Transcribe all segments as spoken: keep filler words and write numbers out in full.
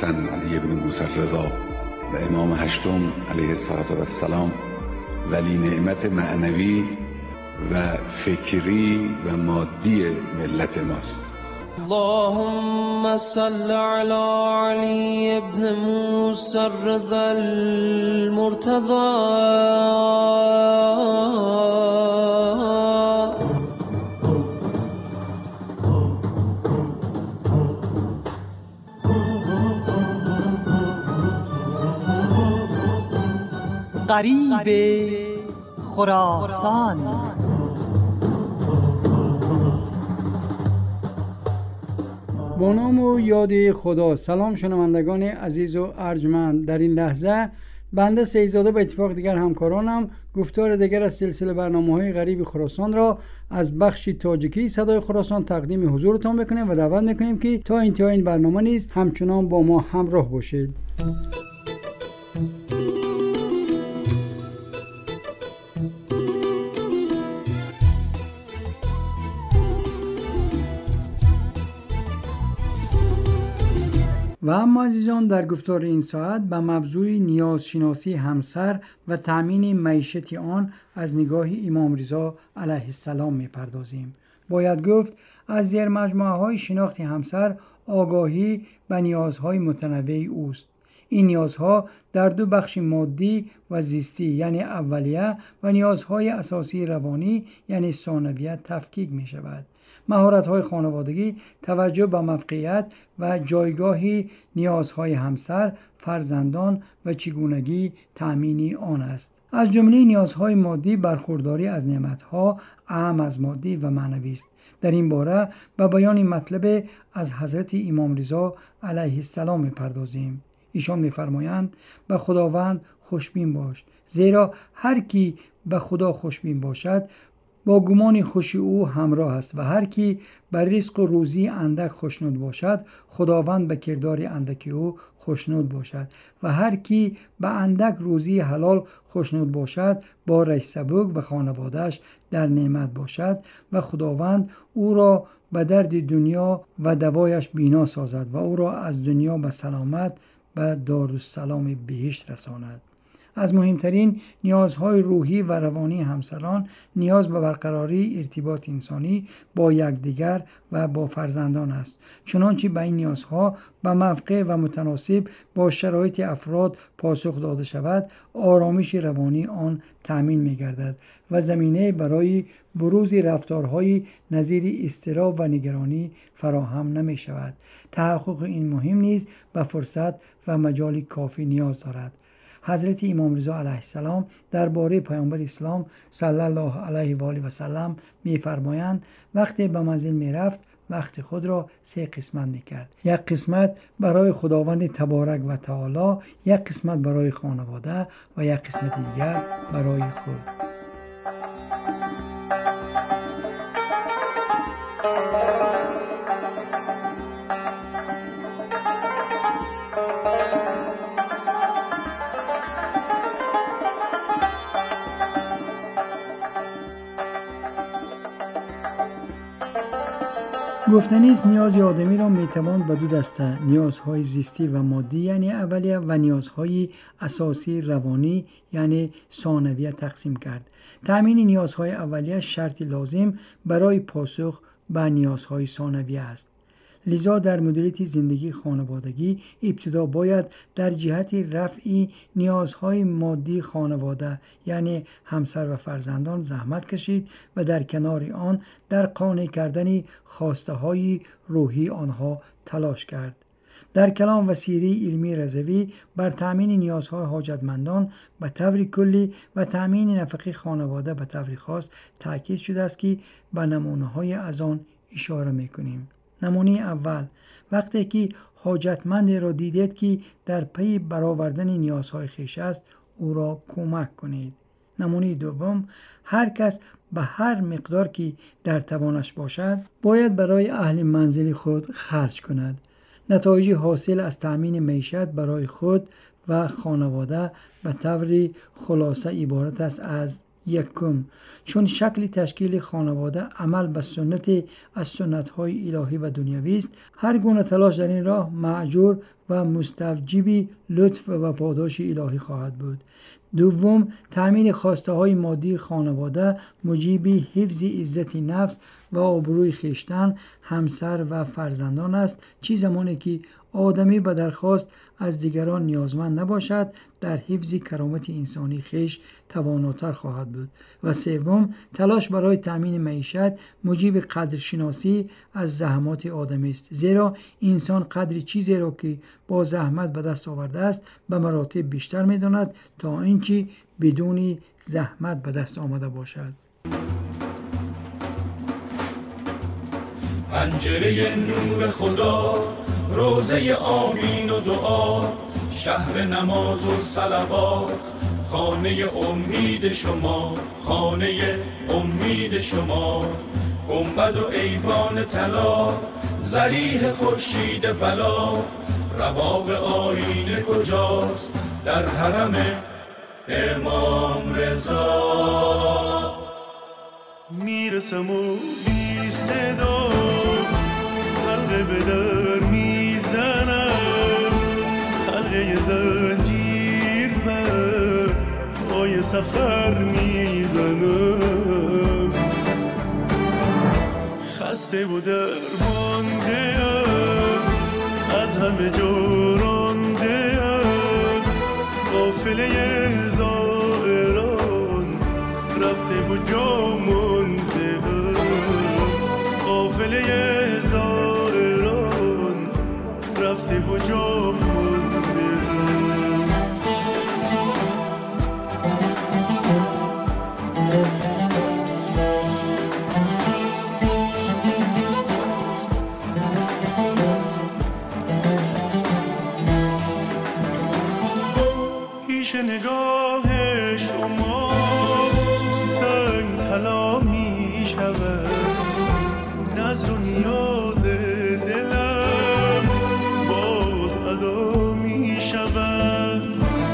حسن علی بن موسی رضا و امام هشتم علیه السلام ولی نعمت معنوی و فکری و مادی ملت ماست. اللهم صل على علی بن موسی رضا المرتضى. غریب خراسان. با نام و یاد خدا. سلام شنوندگان عزیز و ارجمند. در این لحظه بنده سیدزاده به اتفاق دیگر همکارانم گفتار دیگر از سلسله برنامه‌های غریب خراسان را از بخش تاجیکی صدای خراسان تقدیم حضورتان بکنیم و دعوت میکنیم که تا انتهای این برنامه نیز همچنان با ما همراه باشید. و اما عزیزان، در گفتار این ساعت به موضوع نیازشناسی همسر و تأمین معیشت آن از نگاه امام رضا علیه السلام می‌پردازیم. باید گفت از زیر مجموعه های شناخت همسر آگاهی به نیازهای متنوع اوست. این نیازها در دو بخش مادی و زیستی یعنی اولیه و نیازهای اساسی روانی یعنی ثانویه تفکیک می شود. مهارت‌های خانوادگی توجه به موقعیت و جایگاه نیازهای همسر، فرزندان و چگونگی تأمین آن است. از جمله نیازهای مادی برخورداری از نعمت‌ها اهم از مادی و معنوی است. در این باره به بیان مطلب از حضرت امام رضا علیه السلام می‌پردازیم. ایشان می‌فرمایند به خداوند خوشبین باش، زیرا هر کی به خدا خوشبین باشد با گمان خوشی او همراه است و هر کی بر رزق و روزی اندک خوشنود باشد خداوند به کردار اندک او خوشنود باشد و هر کی به اندک روزی حلال خوشنود باشد با رش سبک و خانوادهش در نعمت باشد و خداوند او را به درد دنیا و دوایش بینا سازد و او را از دنیا به سلامت به دارالسلام بهشت رساند. از مهمترین نیازهای روحی و روانی همسران نیاز به برقراری ارتباط انسانی با یکدیگر و با فرزندان است. چنانچه به این نیازها به موقع و متناسب با شرایط افراد پاسخ داده شود، آرامش روانی آن تأمین می گردد و زمینه برای بروز رفتارهای نظیر اضطراب و نگرانی فراهم نمی شود. تحقق این مهم نیز به فرصت و مجال کافی نیاز دارد. حضرت امام رضا علیه السلام درباره پیامبر اسلام صلی الله علیه و آله و سلم می‌فرمایند وقتی به منزل می‌رفت وقت خود را سه قسمت می‌کرد. یک قسمت برای خداوند تبارک و تعالی، یک قسمت برای خانواده و یک قسمت دیگر برای خود. گفتنی است نیاز آدمی را میتوان به دو دسته، نیازهای زیستی و مادی یعنی اولیه و نیازهای اساسی روانی یعنی ثانویه تقسیم کرد. تأمین نیازهای اولیه شرط لازم برای پاسخ به نیازهای ثانویه است. لذا در مدیریت زندگی خانوادگی ابتدا باید در جهت رفع نیازهای مادی خانواده یعنی همسر و فرزندان زحمت کشید و در کنار آن در قانع کردن خواسته های روحی آنها تلاش کرد. در کلام و سیره علمی رضوی بر تأمین نیازهای حاجتمندان به طور کلی و تأمین نفقه خانواده به طور خاص تاکید شده است که به نمونه‌های از آن اشاره می‌کنیم. نمونه اول، وقتی که حاجتمند را دیدید که در پی برآوردن نیازهای خویش است او را کمک کنید. نمونه دوم، هر کس به هر مقدار که در توانش باشد باید برای اهل منزل خود خرج کند. نتایج حاصل از تأمین معیشت برای خود و خانواده به طور خلاصه عبارت است از یکم، چون شکل تشکیل خانواده عمل به سنت از سنت‌های الهی و دنیوی است، هر گونه تلاش در این راه مأجور و مستوجب لطف و پاداش الهی خواهد بود. دوم، تأمین خواسته های مادی خانواده موجب حفظ عزت نفس و آبروی خویشتن، همسر و فرزندان است، چه زمانی که آدمی به درخواست از دیگران نیازمند نباشد در حفظ کرامت انسانی خویش تواناتر خواهد بود. و سوم، تلاش برای تأمین معیشت موجب قدرشناسی از زحمات آدمی است، زیرا انسان قدر چیزی را که با زحمت به دست آورده است به مراتب بیشتر می‌داند تا اینکه بدون زحمت به دست آمده باشد. پنجره نور خدا، روزه آمین و دعا، شهر نماز و صلوات، خانه امید شما، خانه امید شما، گنبد و ایوان طلا، ذریح خورشید بلا، رواق آینه کجاست در حرم امام رضا. میرسم و بی صدا حلقه به در میزنم، حلقه زنجیر بر پای سفر میزنم، خسته و درمانده ام، از همه جا رانده ام، قافله زائران رفته و جا مانده ام، قافله زائران رفته و جا مانده ام. پیش نگاه شما سنگ طلا می شود، نظر و نیاز دلم باز ادا می شود،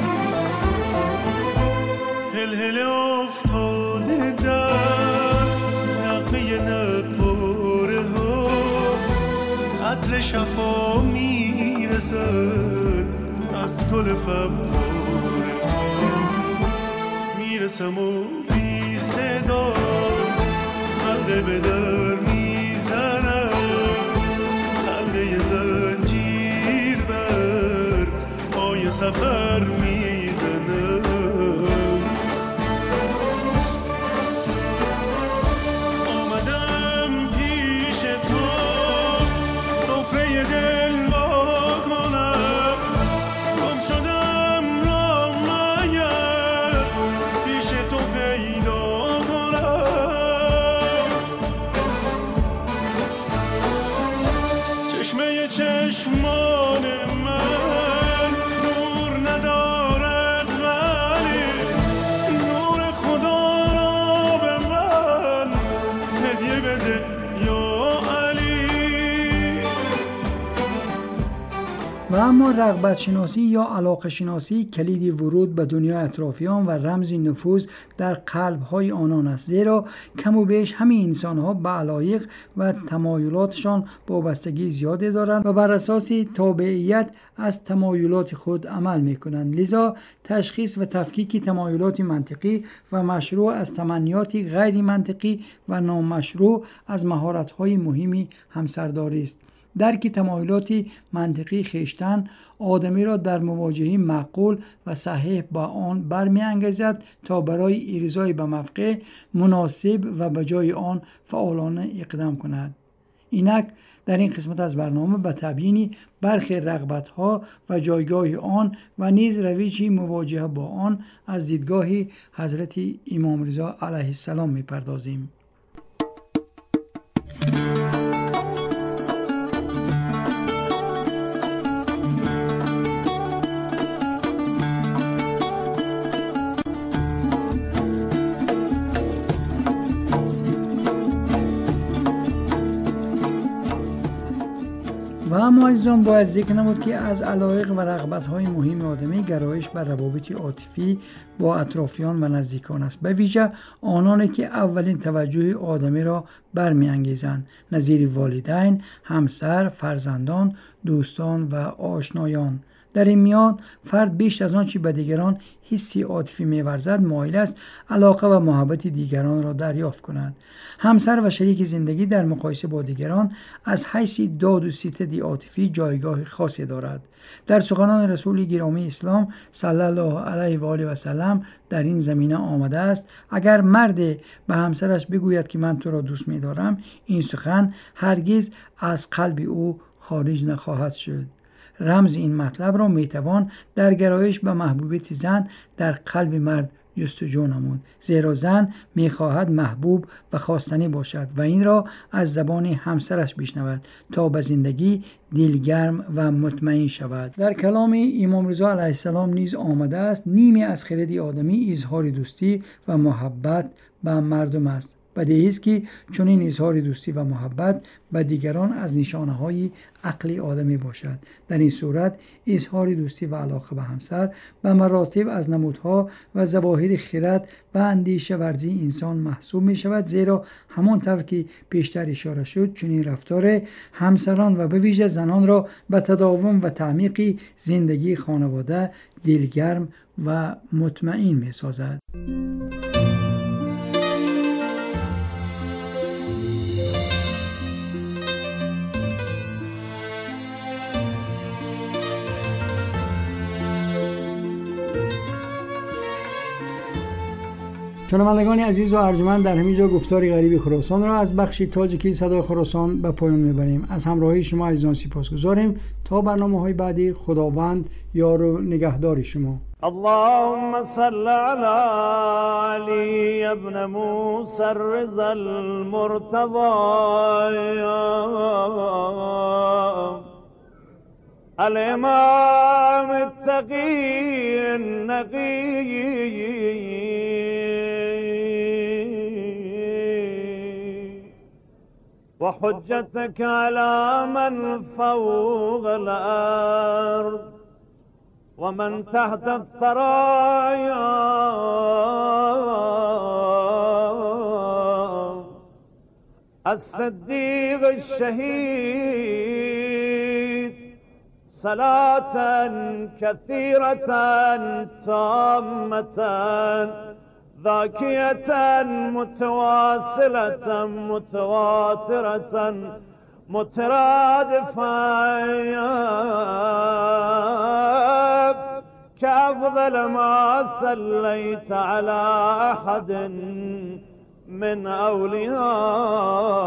هلهله افتاده در نغمه نقاره ها، عطر شفا می رسد از گل فواره ها، میرسم و بی صدا حلقه به در میزنم، حلقه زنجیر بر پای سفر میزنم، آمدم پیش تو سفره دل وا کنم، گم شدم را مگر پیش تو پیدا کنم، چشمه چشمان من نور ندارد ولی نور خدا را به من هدیه بده یا علی. و اما رغبت شناسی یا علاقه شناسی کلید ورود به دنیا اطرافیان و رمز نفوذ در قلب‌های آنان است، زیرا کم و بیش همین انسان‌ها به علایق و تمایلاتشان وابستگی زیادی دارند و بر اساس تابعیت از تمایلات خود عمل می‌کنند. لذا تشخیص و تفکیک تمایلات منطقی و مشروع از تمنیات غیر منطقی و نامشروع از مهارت‌های مهمی همسرداری است. درک تمایلات منطقی خویشتن آدمی را در مواجهه معقول و صحیح با آن برمی‌انگیزد تا برای ارضای به موقع مناسب و به جای آن فعالانه اقدام کند. اینک در این قسمت از برنامه به تبیین برخی رغبت‌ها و جایگاه آن و نیز روش مواجهه با آن از دیدگاه حضرت امام رضا علیه السلام می‌پردازیم. و اما عزیزان باید ذکر نمود که از علایق و رغبت‌های مهم آدمی گرایش بر روابط عاطفی با اطرافیان و نزدیکان است، به ویژه آنانی که اولین توجه آدمی را برمی‌انگیزند، نظیر والدین، همسر، فرزندان، دوستان و آشنایان. در این میان فرد بیش از آنچه به دیگران حسی عاطفی می‌ورزد مایل است علاقه و محبت دیگران را دریافت کند. همسر و شریک زندگی در مقایسه با دیگران از حیث داد و ستد عاطفی جایگاه خاصی دارد. در سخنان رسول گرامی اسلام صلی الله علیه و آله و سلم در این زمینه آمده است: اگر مرد به همسرش بگوید که من تو را دوست می‌دارم، این سخن هرگز از قلب او خارج نخواهد شد. رمز این مطلب را میتوان در گرایش به محبوبیت زن در قلب مرد جستجو نمود، زیرا زن میخواهد محبوب و خواستنی باشد و این را از زبان همسرش بشنود تا به زندگی دلگرم و مطمئن شود. در کلام امام رضا علیه السلام نیز آمده است: نیمی از خرد آدمی اظهار دوستی و محبت به مردم است. بدیهی است که چنین اظهار دوستی و محبت به دیگران از نشانه‌های عقل آدمی باشد. در این صورت اظهار دوستی و علاقه به همسر به مراتب از نمودها و ظواهر خرد و اندیشه ورزی انسان محسوب می شود، زیرا همانطور که پیشتر اشاره شد چنین رفتار همسران و به ویژه زنان را به تداوم و تعمیق زندگی خانواده دلگرم و مطمئن می سازد. شنوندگان عزیز و ارجمند، در همین جا گفتار غریب خراسان را از بخش تاجیکی صدای خراسان به پایان میبریم. از همراهی شما عزیزان سپاسگزاریم. تا برنامه‌های بعدی، خداوند یار و نگهدار شما. اللهم صل على علي ابن موسى الرضا المرتضى الامام التقي النقي وحجتك على من فوق الأرض ومن تحت الثرايا الصديق الشهيد صلاة كثيرة تامة ذاكية متواصلة متواترة مترادفة كأفضل ما صليت على أحد من أولياء